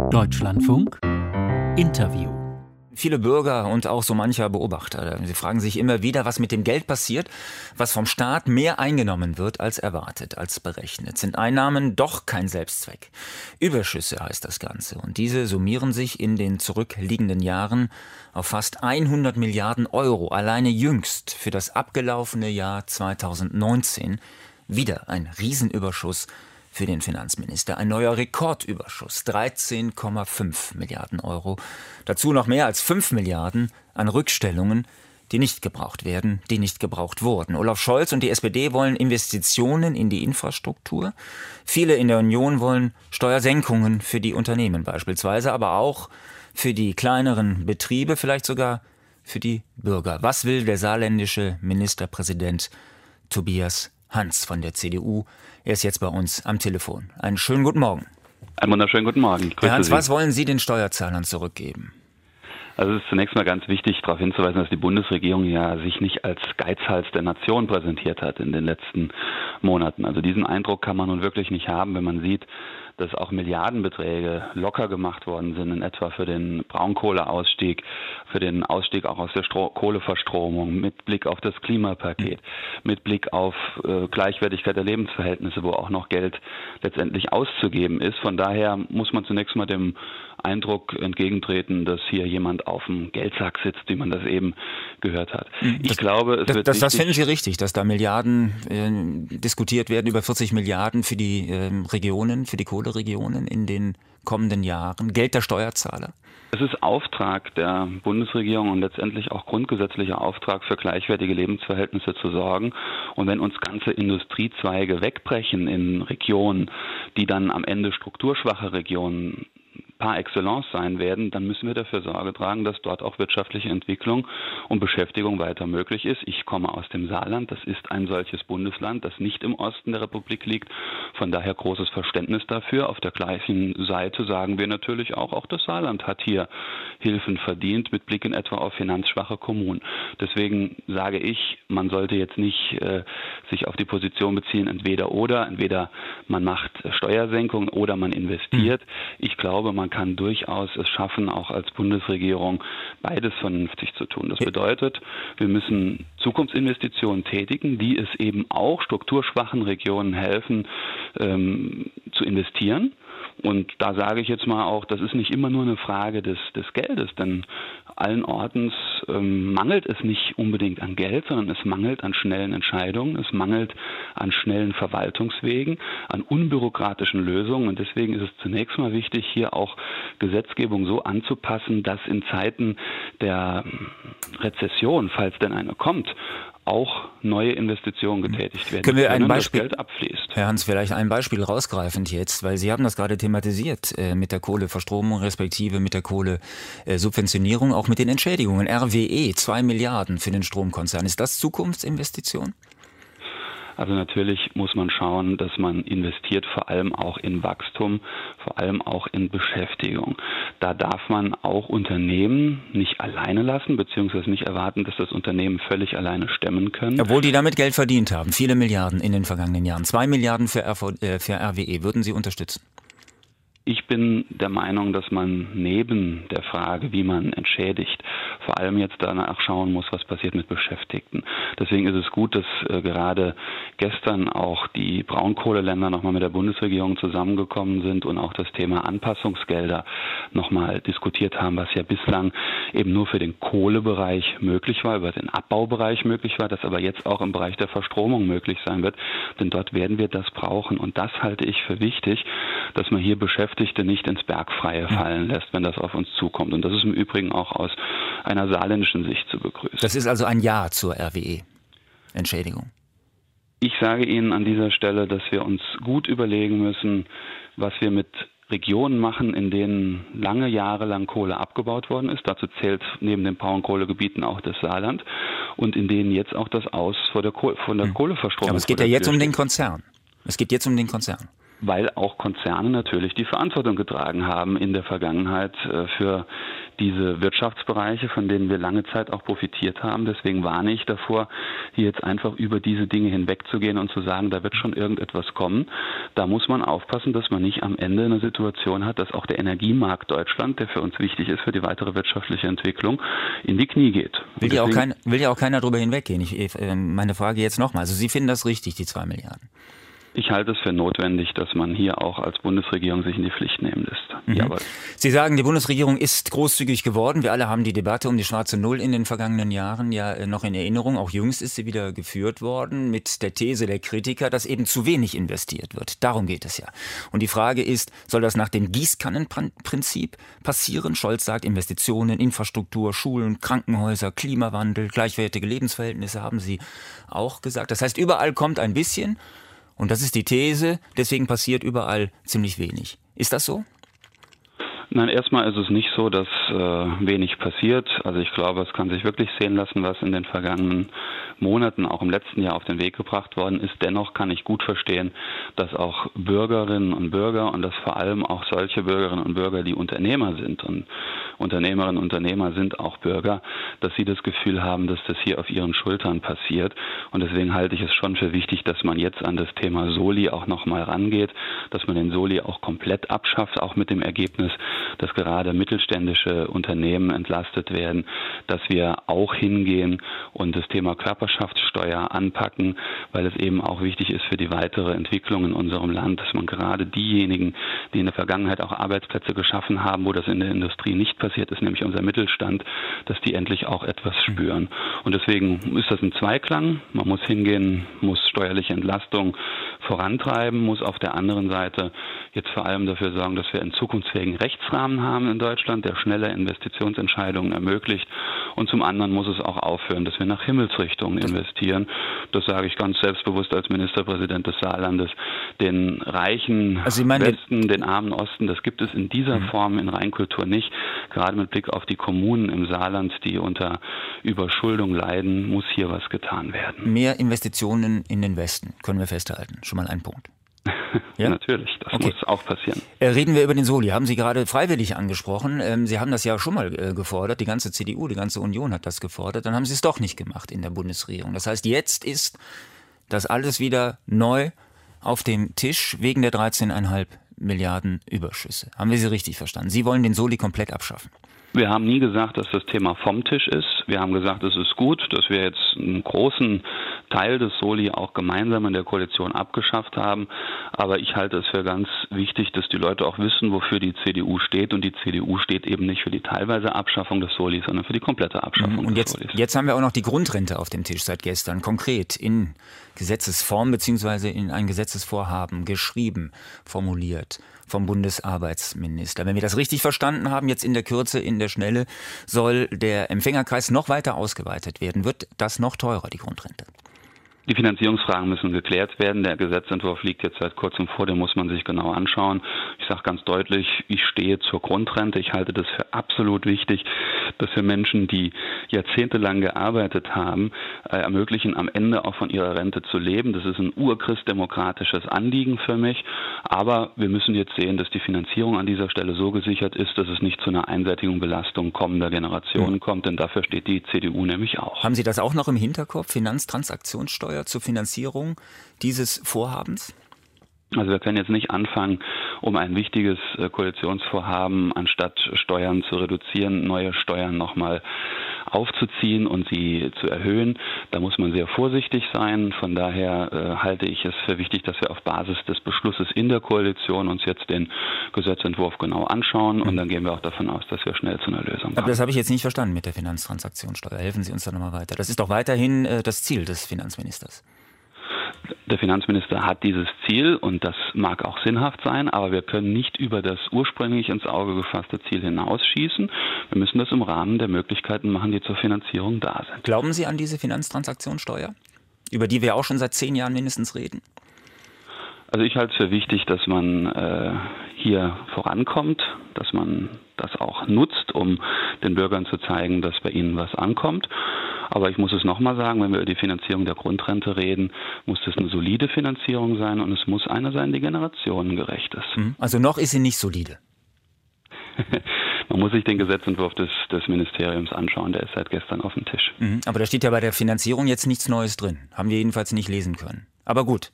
Deutschlandfunk Interview. Viele Bürger und auch so mancher Beobachter, sie fragen sich immer wieder, was mit dem Geld passiert, was vom Staat mehr eingenommen wird als erwartet, als berechnet. Sind Einnahmen doch kein Selbstzweck? Überschüsse heißt das Ganze. Und diese summieren sich in den zurückliegenden Jahren auf fast 100 Milliarden Euro. Alleine jüngst für das abgelaufene Jahr 2019 wieder ein Riesenüberschuss für den Finanzminister. Ein neuer Rekordüberschuss, 13,5 Milliarden Euro. Dazu noch mehr als 5 Milliarden an Rückstellungen, die nicht gebraucht werden, die nicht gebraucht wurden. Olaf Scholz und die SPD wollen Investitionen in die Infrastruktur. Viele in der Union wollen Steuersenkungen für die Unternehmen beispielsweise, aber auch für die kleineren Betriebe, vielleicht sogar für die Bürger. Was will der saarländische Ministerpräsident Tobias Hans von der CDU? Er ist jetzt bei uns am Telefon. Einen schönen guten Morgen. Einen wunderschönen guten Morgen. Herr Hans, was wollen Sie den Steuerzahlern zurückgeben? Also es ist zunächst mal ganz wichtig, darauf hinzuweisen, dass die Bundesregierung ja sich nicht als Geizhals der Nation präsentiert hat in den letzten Monaten. Also diesen Eindruck kann man nun wirklich nicht haben, wenn man sieht, dass auch Milliardenbeträge locker gemacht worden sind, in etwa für den Braunkohleausstieg, für den Ausstieg auch aus der Kohleverstromung, mit Blick auf das Klimapaket, mit Blick auf Gleichwertigkeit der Lebensverhältnisse, wo auch noch Geld letztendlich auszugeben ist. Von daher muss man zunächst mal dem Eindruck entgegentreten, dass hier jemand auf dem Geldsack sitzt, wie man das eben gehört hat. Ich glaube, es wird das finden Sie richtig, dass da Milliarden diskutiert werden, über 40 Milliarden für die Regionen, für die Kohleregionen in den kommenden Jahren, Geld der Steuerzahler? Es ist Auftrag der Bundesregierung und letztendlich auch grundgesetzlicher Auftrag, für gleichwertige Lebensverhältnisse zu sorgen. Und wenn uns ganze Industriezweige wegbrechen in Regionen, die dann am Ende strukturschwache Regionen par excellence sein werden, dann müssen wir dafür Sorge tragen, dass dort auch wirtschaftliche Entwicklung und Beschäftigung weiter möglich ist. Ich komme aus dem Saarland, das ist ein solches Bundesland, das nicht im Osten der Republik liegt. Von daher großes Verständnis dafür. Auf der gleichen Seite sagen wir natürlich auch das Saarland hat hier Hilfen verdient, mit Blick in etwa auf finanzschwache Kommunen. Deswegen sage ich, man sollte jetzt nicht sich auf die Position beziehen, entweder man macht Steuersenkungen oder man investiert. Ich glaube, man kann durchaus es schaffen, auch als Bundesregierung beides vernünftig zu tun. Das bedeutet, wir müssen Zukunftsinvestitionen tätigen, die es eben auch strukturschwachen Regionen helfen, zu investieren. Und da sage ich jetzt mal auch, das ist nicht immer nur eine Frage des Geldes, denn allen Ortens mangelt es nicht unbedingt an Geld, sondern es mangelt an schnellen Entscheidungen, es mangelt an schnellen Verwaltungswegen, an unbürokratischen Lösungen. Und deswegen ist es zunächst mal wichtig, hier auch Gesetzgebung so anzupassen, dass in Zeiten der Rezession, falls denn eine kommt, auch neue Investitionen getätigt werden. Können wir ein Beispiel, das Geld abfließt. Herr Hans, vielleicht ein Beispiel rausgreifend jetzt, weil Sie haben das gerade thematisiert mit der Kohleverstromung respektive mit der Kohlesubventionierung, auch mit den Entschädigungen. RWE, 2 Milliarden für den Stromkonzern. Ist das Zukunftsinvestition? Also natürlich muss man schauen, dass man investiert, vor allem auch in Wachstum, vor allem auch in Beschäftigung. Da darf man auch Unternehmen nicht alleine lassen, beziehungsweise nicht erwarten, dass das Unternehmen völlig alleine stemmen können. Obwohl die damit Geld verdient haben, viele Milliarden in den vergangenen Jahren. 2 Milliarden für RWE. Würden Sie unterstützen? Ich bin der Meinung, dass man neben der Frage, wie man entschädigt, vor allem jetzt danach schauen muss, was passiert mit Beschäftigten. Deswegen ist es gut, dass gerade gestern auch die Braunkohleländer nochmal mit der Bundesregierung zusammengekommen sind und auch das Thema Anpassungsgelder nochmal diskutiert haben, was ja bislang eben nur für den Kohlebereich möglich war, über den Abbaubereich möglich war, das aber jetzt auch im Bereich der Verstromung möglich sein wird, denn dort werden wir das brauchen. Und das halte ich für wichtig, dass man hier Beschäftigte nicht ins Bergfreie fallen lässt, wenn das auf uns zukommt. Und das ist im Übrigen auch aus einer saarländischen Sicht zu begrüßen. Das ist also ein Ja zur RWE-Entschädigung. Ich sage Ihnen an dieser Stelle, dass wir uns gut überlegen müssen, was wir mit Regionen machen, in denen lange Jahre lang Kohle abgebaut worden ist. Dazu zählt neben den Braunkohlegebieten auch das Saarland und in denen jetzt auch das Aus von der Kohleverstromung. Aber es geht ja jetzt um den Konzern. Weil auch Konzerne natürlich die Verantwortung getragen haben in der Vergangenheit für diese Wirtschaftsbereiche, von denen wir lange Zeit auch profitiert haben. Deswegen warne ich davor, hier jetzt einfach über diese Dinge hinwegzugehen und zu sagen, da wird schon irgendetwas kommen. Da muss man aufpassen, dass man nicht am Ende eine Situation hat, dass auch der Energiemarkt Deutschland, der für uns wichtig ist für die weitere wirtschaftliche Entwicklung, in die Knie geht. Will ja auch keiner drüber hinweggehen. Meine Frage jetzt nochmal. Also Sie finden das richtig, die 2 Milliarden? Ich halte es für notwendig, dass man hier auch als Bundesregierung sich in die Pflicht nehmen lässt. Mhm. Sie sagen, die Bundesregierung ist großzügig geworden. Wir alle haben die Debatte um die schwarze Null in den vergangenen Jahren ja noch in Erinnerung. Auch jüngst ist sie wieder geführt worden mit der These der Kritiker, dass eben zu wenig investiert wird. Darum geht es ja. Und die Frage ist, soll das nach dem Gießkannenprinzip passieren? Scholz sagt, Investitionen, Infrastruktur, Schulen, Krankenhäuser, Klimawandel, gleichwertige Lebensverhältnisse haben Sie auch gesagt. Das heißt, überall kommt ein bisschen. Und das ist die These, deswegen passiert überall ziemlich wenig. Ist das so? Nein, erstmal ist es nicht so, dass wenig passiert. Also ich glaube, es kann sich wirklich sehen lassen, was in den vergangenen Monaten, auch im letzten Jahr auf den Weg gebracht worden ist. Dennoch kann ich gut verstehen, dass auch Bürgerinnen und Bürger und dass vor allem auch solche Bürgerinnen und Bürger, die Unternehmer sind und Unternehmerinnen und Unternehmer sind auch Bürger, dass sie das Gefühl haben, dass das hier auf ihren Schultern passiert. Und deswegen halte ich es schon für wichtig, dass man jetzt an das Thema Soli auch nochmal rangeht, dass man den Soli auch komplett abschafft, auch mit dem Ergebnis, dass gerade mittelständische Unternehmen entlastet werden, dass wir auch hingehen und das Thema Körperschaftssteuer anpacken, weil es eben auch wichtig ist für die weitere Entwicklung in unserem Land, dass man gerade diejenigen, die in der Vergangenheit auch Arbeitsplätze geschaffen haben, wo das in der Industrie nicht passiert ist, nämlich unser Mittelstand, dass die endlich auch etwas spüren. Und deswegen ist das ein Zweiklang. Man muss hingehen, muss steuerliche Entlastung vorantreiben, muss auf der anderen Seite jetzt vor allem dafür sorgen, dass wir einen zukunftsfähigen Rechtsrahmen haben in Deutschland, der schnelle Investitionsentscheidungen ermöglicht. Und zum anderen muss es auch aufhören, dass wir nach Himmelsrichtungen investieren. Das sage ich ganz selbstbewusst als Ministerpräsident des Saarlandes. Den reichen Westen, den armen Osten, das gibt es in dieser Form in Reinkultur nicht. Gerade mit Blick auf die Kommunen im Saarland, die unter Überschuldung leiden, muss hier was getan werden. Mehr Investitionen in den Westen, können wir festhalten. Schon mal ein Punkt. Ja? Natürlich, das muss auch passieren. Reden wir über den Soli. Haben Sie gerade freiwillig angesprochen. Sie haben das ja schon mal gefordert. Die ganze CDU, die ganze Union hat das gefordert. Dann haben Sie es doch nicht gemacht in der Bundesregierung. Das heißt, jetzt ist das alles wieder neu auf dem Tisch wegen der 13,5 Milliarden Überschüsse. Haben wir Sie richtig verstanden? Sie wollen den Soli komplett abschaffen. Wir haben nie gesagt, dass das Thema vom Tisch ist. Wir haben gesagt, es ist gut, dass wir jetzt einen großen Teil des Soli auch gemeinsam in der Koalition abgeschafft haben. Aber ich halte es für ganz wichtig, dass die Leute auch wissen, wofür die CDU steht. Und die CDU steht eben nicht für die teilweise Abschaffung des Solis, sondern für die komplette Abschaffung des Solis. Jetzt haben wir auch noch die Grundrente auf dem Tisch seit gestern, konkret in Gesetzesform bzw. in ein Gesetzesvorhaben geschrieben, formuliert vom Bundesarbeitsminister. Wenn wir das richtig verstanden haben, jetzt in der Kürze, in der Schnelle, soll der Empfängerkreis noch weiter ausgeweitet werden. Wird das noch teurer, die Grundrente? Die Finanzierungsfragen müssen geklärt werden. Der Gesetzentwurf liegt jetzt seit kurzem vor, den muss man sich genau anschauen. Ich sage ganz deutlich, ich stehe zur Grundrente. Ich halte das für absolut wichtig, dass wir Menschen, die jahrzehntelang gearbeitet haben, ermöglichen, am Ende auch von ihrer Rente zu leben. Das ist ein urchristdemokratisches Anliegen für mich. Aber wir müssen jetzt sehen, dass die Finanzierung an dieser Stelle so gesichert ist, dass es nicht zu einer einseitigen Belastung kommender Generationen kommt. Denn dafür steht die CDU nämlich auch. Haben Sie das auch noch im Hinterkopf? Finanztransaktionssteuer zur Finanzierung dieses Vorhabens? Also wir können jetzt nicht anfangen, um ein wichtiges Koalitionsvorhaben, anstatt Steuern zu reduzieren, neue Steuern nochmal aufzuziehen und sie zu erhöhen. Da muss man sehr vorsichtig sein. Von daher halte ich es für wichtig, dass wir auf Basis des Beschlusses in der Koalition uns jetzt den Gesetzentwurf genau anschauen und dann gehen wir auch davon aus, dass wir schnell zu einer Lösung kommen. Aber das habe ich jetzt nicht verstanden mit der Finanztransaktionssteuer. Helfen Sie uns da nochmal weiter. Das ist doch weiterhin das Ziel des Finanzministers. Der Finanzminister hat dieses Ziel und das mag auch sinnhaft sein, aber wir können nicht über das ursprünglich ins Auge gefasste Ziel hinausschießen. Wir müssen das im Rahmen der Möglichkeiten machen, die zur Finanzierung da sind. Glauben Sie an diese Finanztransaktionssteuer, über die wir auch schon seit 10 Jahren mindestens reden? Also ich halte es für wichtig, dass man hier vorankommt, dass man das auch nutzt, um den Bürgern zu zeigen, dass bei ihnen was ankommt. Aber ich muss es nochmal sagen, wenn wir über die Finanzierung der Grundrente reden, muss das eine solide Finanzierung sein und es muss eine sein, die generationengerecht ist. Also noch ist sie nicht solide. Man muss sich den Gesetzentwurf des Ministeriums anschauen, der ist seit gestern auf dem Tisch. Aber da steht ja bei der Finanzierung jetzt nichts Neues drin. Haben wir jedenfalls nicht lesen können. Aber gut.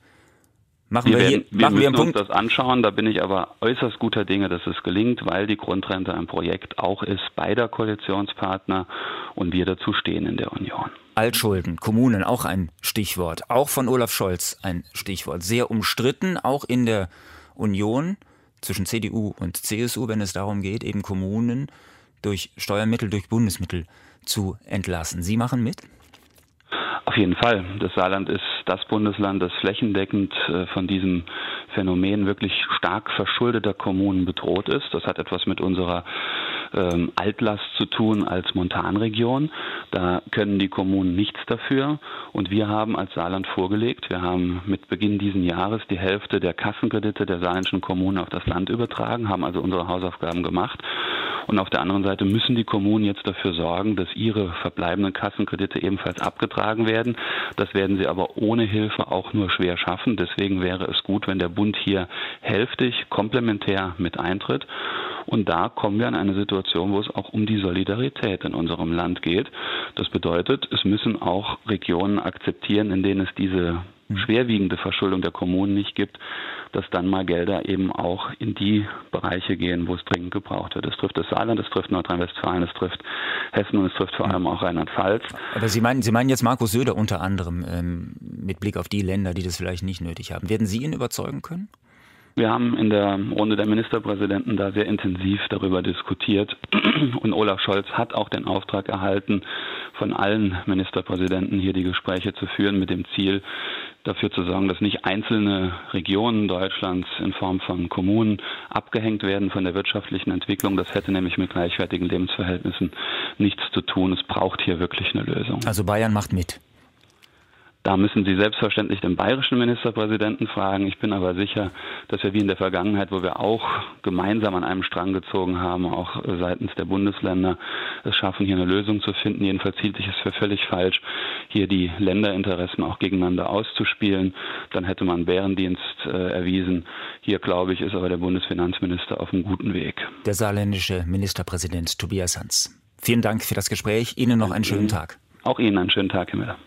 Wir müssen uns das anschauen, da bin ich aber äußerst guter Dinge, dass es gelingt, weil die Grundrente ein Projekt auch ist beider Koalitionspartner und wir dazu stehen in der Union. Altschulden, Kommunen, auch ein Stichwort, auch von Olaf Scholz ein Stichwort. Sehr umstritten, auch in der Union zwischen CDU und CSU, wenn es darum geht, eben Kommunen durch Steuermittel, durch Bundesmittel zu entlassen. Sie machen mit? Auf jeden Fall. Das Saarland ist das Bundesland, das flächendeckend von diesem Phänomen wirklich stark verschuldeter Kommunen bedroht ist. Das hat etwas mit unserer Altlast zu tun als Montanregion. Da können die Kommunen nichts dafür. Und wir haben als Saarland vorgelegt, wir haben mit Beginn dieses Jahres die Hälfte der Kassenkredite der saarländischen Kommunen auf das Land übertragen, haben also unsere Hausaufgaben gemacht. Und auf der anderen Seite müssen die Kommunen jetzt dafür sorgen, dass ihre verbleibenden Kassenkredite ebenfalls abgetragen werden. Das werden sie aber ohne Hilfe auch nur schwer schaffen. Deswegen wäre es gut, wenn der Bund hier hälftig komplementär mit eintritt. Und da kommen wir an eine Situation, wo es auch um die Solidarität in unserem Land geht. Das bedeutet, es müssen auch Regionen akzeptieren, in denen es diese schwerwiegende Verschuldung der Kommunen nicht gibt, dass dann mal Gelder eben auch in die Bereiche gehen, wo es dringend gebraucht wird. Es trifft das Saarland, es trifft Nordrhein-Westfalen, es trifft Hessen und es trifft vor allem auch Rheinland-Pfalz. Aber Sie meinen jetzt Markus Söder unter anderem mit Blick auf die Länder, die das vielleicht nicht nötig haben. Werden Sie ihn überzeugen können? Wir haben in der Runde der Ministerpräsidenten da sehr intensiv darüber diskutiert und Olaf Scholz hat auch den Auftrag erhalten, von allen Ministerpräsidenten hier die Gespräche zu führen mit dem Ziel, dafür zu sorgen, dass nicht einzelne Regionen Deutschlands in Form von Kommunen abgehängt werden von der wirtschaftlichen Entwicklung. Das hätte nämlich mit gleichwertigen Lebensverhältnissen nichts zu tun. Es braucht hier wirklich eine Lösung. Also Bayern macht mit. Da müssen Sie selbstverständlich den bayerischen Ministerpräsidenten fragen. Ich bin aber sicher, dass wir wie in der Vergangenheit, wo wir auch gemeinsam an einem Strang gezogen haben, auch seitens der Bundesländer, es schaffen, hier eine Lösung zu finden. Jedenfalls hielt ich es für völlig falsch, hier die Länderinteressen auch gegeneinander auszuspielen. Dann hätte man Bärendienst erwiesen. Hier, glaube ich, ist aber der Bundesfinanzminister auf einem guten Weg. Der saarländische Ministerpräsident Tobias Hans. Vielen Dank für das Gespräch. Ihnen noch einen schönen Tag. Auch Ihnen einen schönen Tag, Herr Müller.